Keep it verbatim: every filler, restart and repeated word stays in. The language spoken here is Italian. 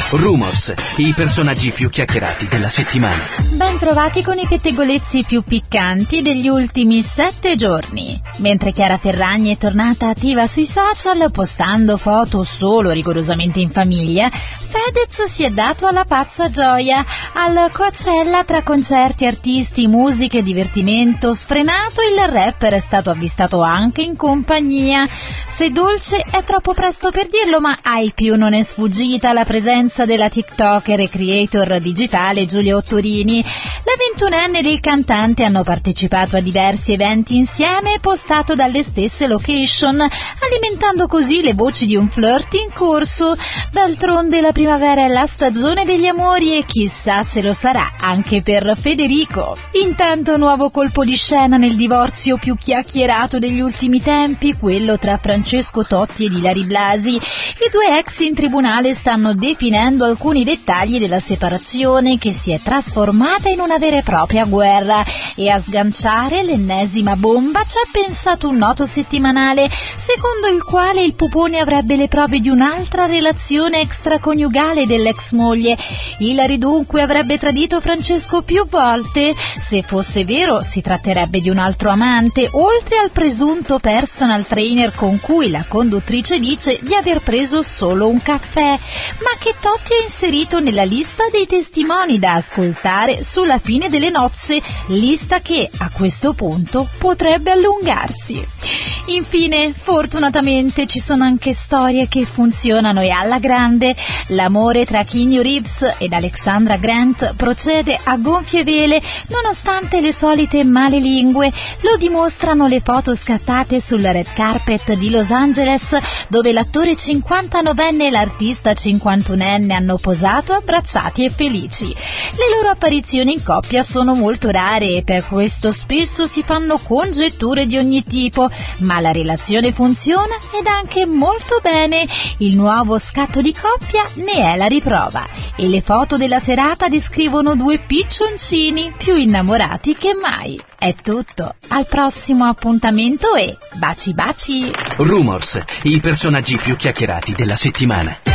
Rumors, i personaggi più chiacchierati della settimana. Ben trovati con i pettegolezzi più piccanti degli ultimi sette giorni. Mentre Chiara Ferragni è tornata attiva sui social, postando foto solo rigorosamente in famiglia, Fedez si è dato alla pazza gioia. Al Coachella, tra concerti, artisti, musica e divertimento sfrenato, il rapper è stato avvistato anche in compagnia. Se dolce è troppo presto per dirlo, ma ai più non è sfuggita la presenza della tiktoker e creator digitale Giulia Ottorini. La ventunenne ed il cantante hanno partecipato a diversi eventi insieme e postato dalle stesse location, alimentando così le voci di un flirt in corso. D'altronde la primavera è la stagione degli amori e chissà se lo sarà anche per Federico. Intanto nuovo colpo di scena nel divorzio più chiacchierato degli ultimi tempi, quello tra Francesco Totti ed Ilary Blasi. I due ex in tribunale stanno definendo alcuni dettagli della separazione, che si è trasformata in una vera e propria guerra, e a sganciare l'ennesima bomba ci ha pensato un noto settimanale, secondo il quale il pupone avrebbe le prove di un'altra relazione extraconiugale dell'ex moglie. Ilary dunque avrebbe tradito Francesco più volte. Se fosse vero, si tratterebbe di un altro amante, oltre al presunto personal trainer con cui la conduttrice dice di aver preso solo un caffè, ma che Totti ha inserito nella lista dei testimoni da ascoltare sulla fine delle nozze, lista che a questo punto potrebbe allungarsi. Infine, fortunatamente ci sono anche storie che funzionano e alla grande. L'amore tra Keanu Reeves ed Alexandra Grant procede a gonfie vele nonostante le solite malelingue. Lo dimostrano le foto scattate sul red carpet di Los Angeles, dove l'attore cinquantanovenne e l'artista cinquantunenne hanno posato abbracciati e felici. Le loro apparizioni in coppia sono molto rare e per questo spesso si fanno congetture di ogni tipo, ma la relazione funziona ed anche molto bene. Il nuovo scatto di coppia ne è la riprova e le foto della serata descrivono due piccioncini più innamorati che mai. È tutto, al prossimo appuntamento e baci baci! Rumors, i personaggi più chiacchierati della settimana.